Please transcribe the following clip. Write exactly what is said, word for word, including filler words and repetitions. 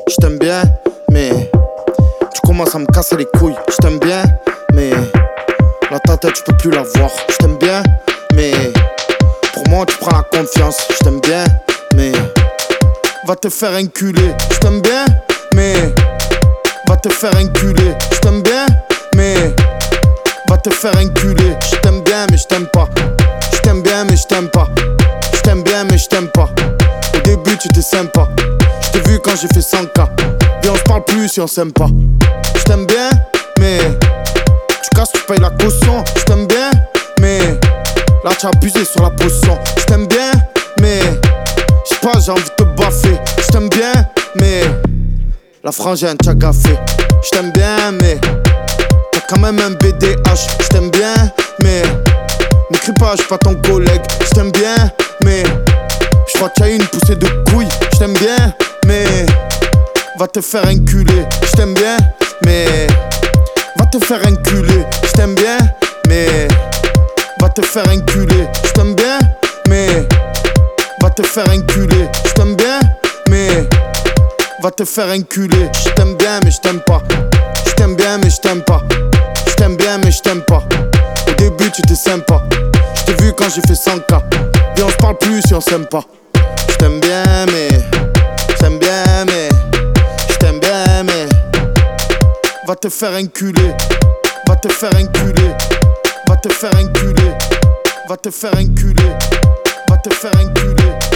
je t'aime bien, mais tu commences à me casser les couilles. Je t'aime bien, mais là ta tête tu peux plus la voir. Je t'aime bien, mais pour moi tu prends la confiance. Je t'aime bien, mais va te faire enculer. Je t'aime bien, mais va te faire enculer. Je t'aime bien, mais va te faire enculer. Je t'aime bien, mais je t'aime pas. Je t'aime bien, mais je t'aime pas. Je t'aime bien, mais je t'aime pas. Au début tu étais sympa. Je t'ai vu quand j'ai fait cent K. Et on se parle plus si on s'aime pas. Je t'aime bien, mais tu casses, tu payes la caution. Je t'aime bien, mais là tu as abusé sur la potion. Je t'aime bien, mais je sais pas, j'ai envie de te baffer. Je t'aime bien, mais la frangine t'as gaffé. Je t'aime bien, mais t'as quand même un B D H. Je t'aime bien, mais n'écris pas, je suis pas ton collègue. Je t'aime bien, mais je crois que t'as une poussée de couilles. Je t'aime bien, mais va te faire enculer. Je t'aime bien, mais va te faire enculer. Je t'aime bien, mais va te faire enculer. Je t'aime bien, mais va te faire enculer. Je t'aime bien, mais va te faire enculer. Je t'aime bien, mais je t'aime pas. Je t'aime bien, mais je t'aime pas. Je t'aime bien, mais je t'aime pas. Au début tu étais sympa. Je t'ai vu quand j'ai fait cent K. Et on se parle plus si on s'aime pas. Je t'aime bien, mais je t'aime bien, mais je t'aime bien, mais va te faire enculer. Va te faire enculer. Va te faire enculer. Va te faire enculer. Va te faire enculer.